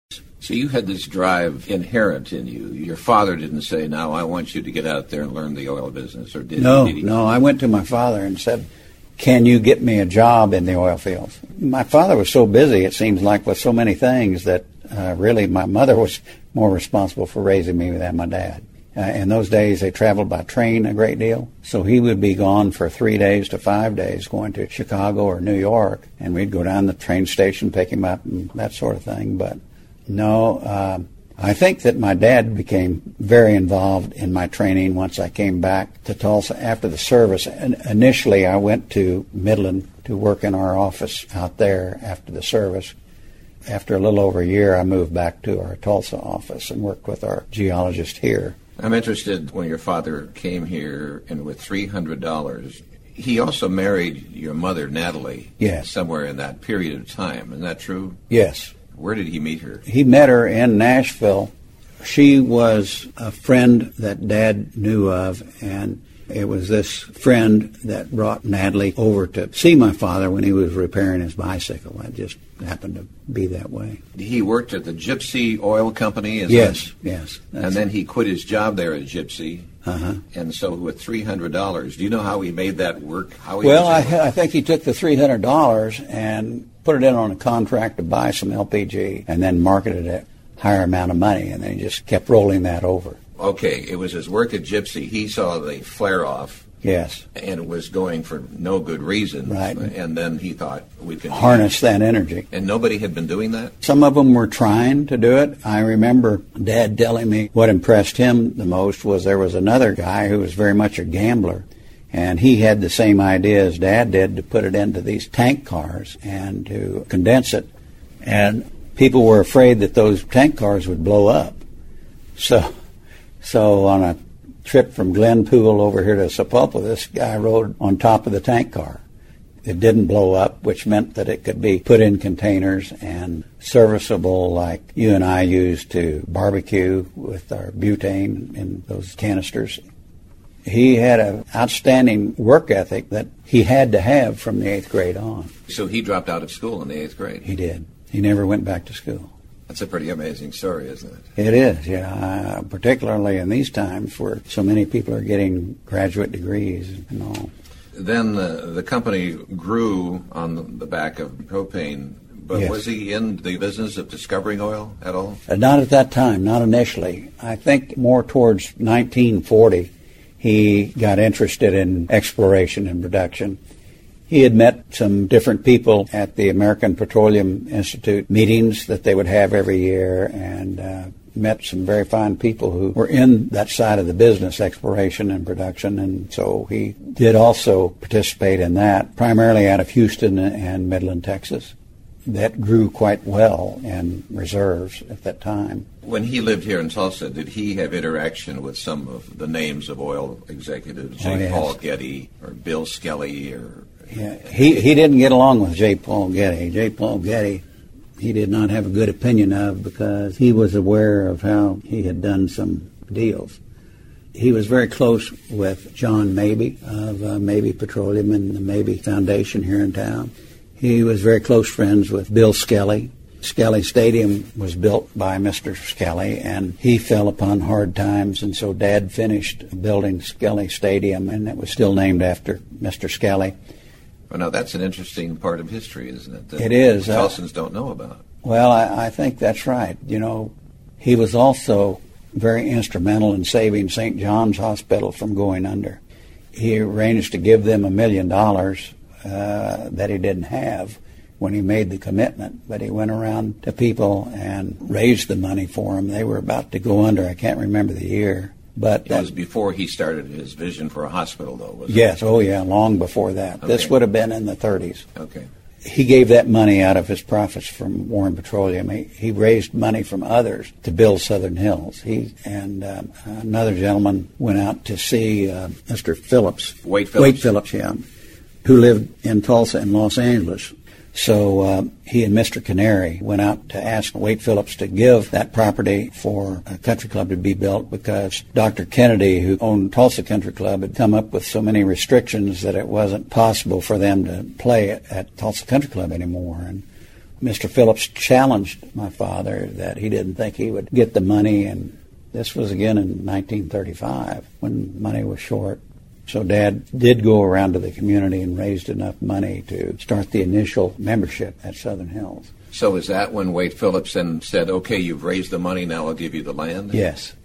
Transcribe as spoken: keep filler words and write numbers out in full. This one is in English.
So you had this drive inherent in you. Your father didn't say, now I want you to get out there and learn the oil business, or did no, he? Did he? No, I went to my father and said, can you get me a job in the oil fields? My father was so busy, it seems like, with so many things that uh, really my mother was more responsible for raising me than my dad. Uh, in those days, they traveled by train a great deal, so he would be gone for three days to five days going to Chicago or New York, and we'd go down to the train station, pick him up, and that sort of thing. But no, uh, I think that my dad became very involved in my training once I came back to Tulsa after the service. And initially, I went to Midland to work in our office out there after the service. After a little over a year, I moved back to our Tulsa office and worked with our geologist here. I'm interested, when your father came here and with three hundred dollars, he also married your mother, Natalie, yes, somewhere in that period of time. Isn't that true? Yes. Where did he meet her? He met her in Nashville. She was a friend that Dad knew of, and it was this friend that brought Natalie over to see my father when he was repairing his bicycle. It just happened to be that way. He worked at the Gypsy Oil Company? Is yes, that? yes. And then he quit his job there at Gypsy. Uh-huh. And so with three hundred dollars, do you know how he made that work? How he well, I, I think he took the three hundred dollars and put it in on a contract to buy some L P G and then marketed it at a higher amount of money, and then he just kept rolling that over. Okay, it was his work at Gypsy. He saw the flare-off. Yes. And it was going for no good reason. Right. And then he thought we could harness that energy. And nobody had been doing that? Some of them were trying to do it. I remember Dad telling me what impressed him the most was there was another guy who was very much a gambler, and he had the same idea as Dad did to put it into these tank cars and to condense it. And people were afraid that those tank cars would blow up. So, so on a trip from Glenpool over here to Sapulpa, this guy rode on top of the tank car. It didn't blow up, which meant that it could be put in containers and serviceable like you and I used to barbecue with our butane in those canisters. He had an outstanding work ethic that he had to have from the eighth grade on. So he dropped out of school in the eighth grade? He did. He never went back to school. That's a pretty amazing story, isn't it? It is, yeah, uh, particularly in these times where so many people are getting graduate degrees and all. Then uh, the company grew on the back of propane, but yes. Was he in the business of discovering oil at all? Uh, not at that time, not initially. I think more towards nineteen forty, he got interested in exploration and production. He had met some different people at the American Petroleum Institute meetings that they would have every year, and uh, met some very fine people who were in that side of the business, exploration and production, and so he did also participate in that, primarily out of Houston and Midland, Texas. That grew quite well in reserves at that time. When he lived here in Tulsa, did he have interaction with some of the names of oil executives, J. Oh, yes. Paul Getty or Bill Skelly or... Yeah, he he didn't get along with J. Paul Getty. J. Paul Getty, he did not have a good opinion of because he was aware of how he had done some deals. He was very close with John Mabee of uh, Mabee Petroleum and the Mabee Foundation here in town. He was very close friends with Bill Skelly. Skelly Stadium was built by Mister Skelly, and he fell upon hard times, and so Dad finished building Skelly Stadium, and it was still named after Mister Skelly. Well, now, that's an interesting part of history, isn't it? That it is. Tulsans uh, don't know about. Well, I, I think that's right. You know, he was also very instrumental in saving Saint John's Hospital from going under. He arranged to give them a million dollars uh, that he didn't have when he made the commitment, but he went around to people and raised the money for them. They were about to go under. I can't remember the year. But it that was before he started his vision for a hospital, though, wasn't yes, it? oh yeah, long before that. Okay. This would have been in the thirties. Okay. He gave that money out of his profits from Warren Petroleum. He, he raised money from others to build Southern Hills. He and um, another gentleman went out to see uh, Mister Phillips. Wade Phillips. Wade Phillips, yeah, who lived in Tulsa and Los Angeles. So uh, he and Mister Canary went out to ask Wade Phillips to give that property for a country club to be built because Doctor Kennedy, who owned Tulsa Country Club, had come up with so many restrictions that it wasn't possible for them to play at Tulsa Country Club anymore. And Mister Phillips challenged my father that he didn't think he would get the money, and this was again in nineteen thirty-five when money was short. So Dad did go around to the community and raised enough money to start the initial membership at Southern Hills. So is that when Wade Phillips then said, okay, you've raised the money, now I'll give you the land? Yes.